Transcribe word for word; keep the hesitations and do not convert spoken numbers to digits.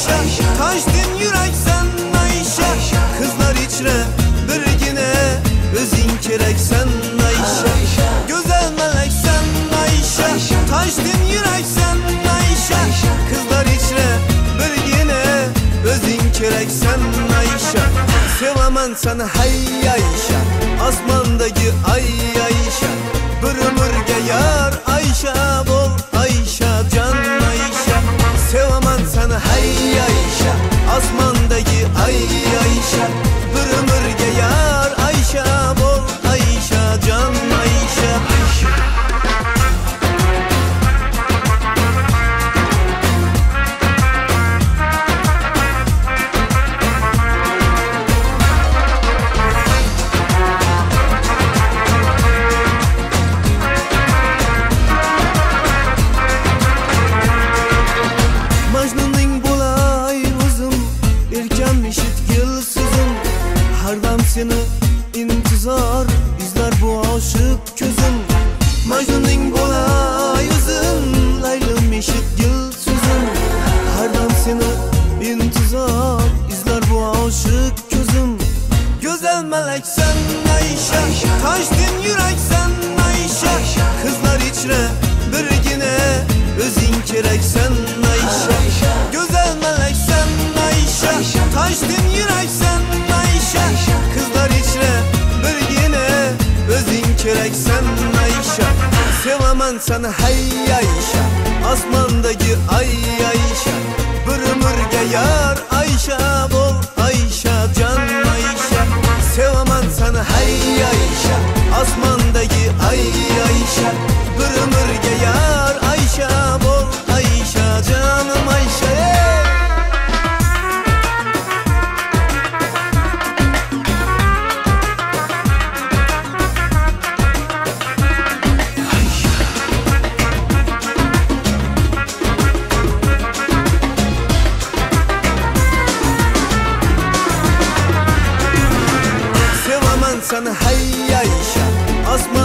Ayşe, taşdin yürek sen Ayşe. Kızlar içre birgine özün kerek sen Ayşe. Güzel melek sen Ayşe, taşdin yürek sen Ayşe. Kızlar içre birgine özün kerek sen Ayşe. Sevaman sana hay Ayşe, asmandaki ay Ayşe. Bir ömürge yar Ayşe bol Ayşe, can Ayşe. Sevaman sana hay Ayşe, asmandaki ay Ayşe. Bir ömürge yar Ayşe bol Ayşe, can Ayşe. Seni intizar izler bu aşık gözüm. Majnun'un bolay uzun, Laylım eşit gül sözüm. Her dam seni intizar izler bu aşık gözüm. Güzel melek sen Ayşe, taşdin yürek sen Ayşe. Kızlar içre birgine özün kerek sen Ayşe. Güzel melek sen Ayşe, taşdin yürek sen Ayşe. Kızlar içre birgine özün kerek sen Ayşe. Sevaman sana hay Ayşe, asmandaki ay Ayşe. Bir ömürge yar Ayşe bol Ayşe, can Ayşe. Sevaman sana hay Ayşe, asmandaki ay Ayşe. Bir ömürge yar Ayşe bol Ayşe, canım Ayşe. Sana hay Ayşe, asma